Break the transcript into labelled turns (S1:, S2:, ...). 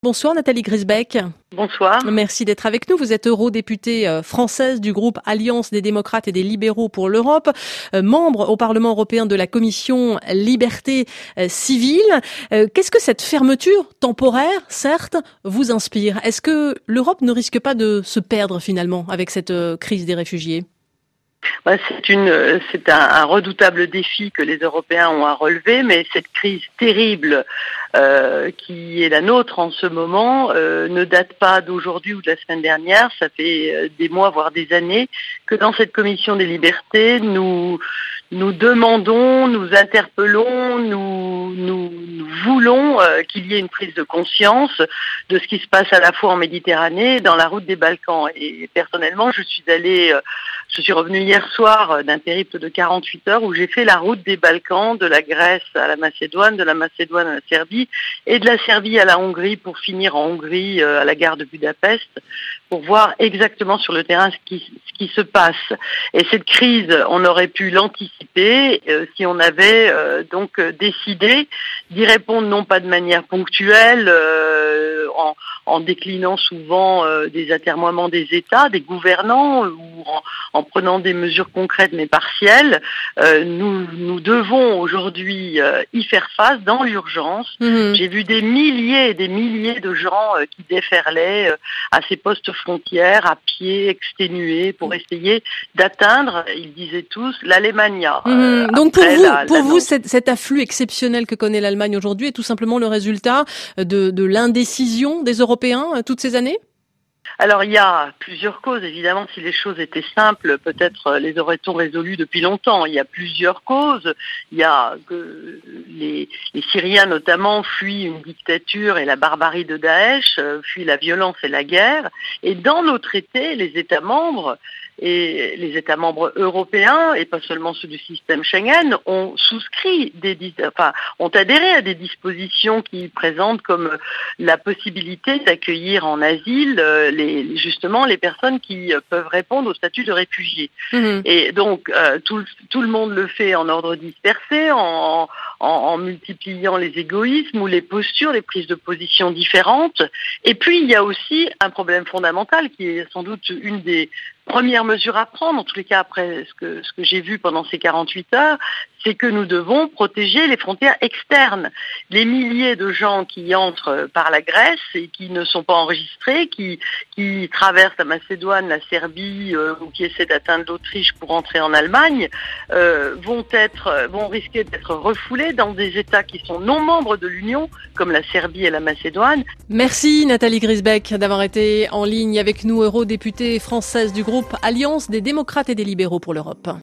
S1: Bonsoir Nathalie Griesbeck.
S2: Bonsoir.
S1: Merci d'être avec nous. Vous êtes eurodéputée française du groupe Alliance des démocrates et des libéraux pour l'Europe, membre au Parlement européen de la commission Liberté civile. Qu'est-ce que cette fermeture temporaire, certes, vous inspire? Est-ce que l'Europe ne risque pas de se perdre finalement avec cette crise des réfugiés?
S2: C'est un redoutable défi que les Européens ont à relever, mais cette crise terrible qui est la nôtre en ce moment ne date pas d'aujourd'hui ou de la semaine dernière. Ça fait des mois, voire des années, que dans cette commission des libertés, nous demandons, nous interpellons, nous voulons qu'il y ait une prise de conscience de ce qui se passe à la fois en Méditerranée et dans la route des Balkans. Et personnellement, je suis revenue hier soir d'un périple de 48 heures où j'ai fait la route des Balkans, de la Grèce à la Macédoine, de la Macédoine à la Serbie et de la Serbie à la Hongrie pour finir en Hongrie à la gare de Budapest pour voir exactement sur le terrain ce qui se passe. Et cette crise, on aurait pu l'anticiper si on avait donc décidé d'y répondre non pas de manière ponctuelle, en déclinant souvent des atermoiements des États, des gouvernants, ou en prenant des mesures concrètes mais partielles. Nous devons aujourd'hui y faire face dans l'urgence. J'ai vu des milliers et des milliers de gens qui déferlaient à ces postes frontières à pied, exténués, pour essayer d'atteindre, ils disaient tous, l'Alemania.
S1: Donc pour vous, cet afflux exceptionnel que connaît l'Allemagne aujourd'hui est tout simplement le résultat de l'indécision des Européens toutes ces années ?
S2: Alors il y a plusieurs causes, évidemment. Si les choses étaient simples, peut-être les aurait-on résolues depuis longtemps. Il y a plusieurs causes. Il y a que les Syriens notamment fuient une dictature et la barbarie de Daesh, fuient la violence et la guerre. Et dans nos traités, les États membres européens, et pas seulement ceux du système Schengen, ont adhéré à des dispositions qui présentent comme la possibilité d'accueillir en asile les personnes qui peuvent répondre au statut de réfugiés. Et donc tout le monde le fait en ordre dispersé, en multipliant les égoïsmes ou les postures, les prises de position différentes. Et puis il y a aussi un problème fondamental qui est sans doute une des premières mesures à prendre, en tous les cas après ce que j'ai vu pendant ces 48 heures, c'est que nous devons protéger les frontières externes. Les milliers de gens qui entrent par la Grèce et qui ne sont pas enregistrés, qui traversent la Macédoine, la Serbie ou qui essaient d'atteindre l'Autriche pour entrer en Allemagne, vont risquer d'être refoulés dans des États qui sont non membres de l'Union, comme la Serbie et la Macédoine.
S1: Merci Nathalie Griesbeck d'avoir été en ligne avec nous, eurodéputée française du groupe Alliance des démocrates et des libéraux pour l'Europe.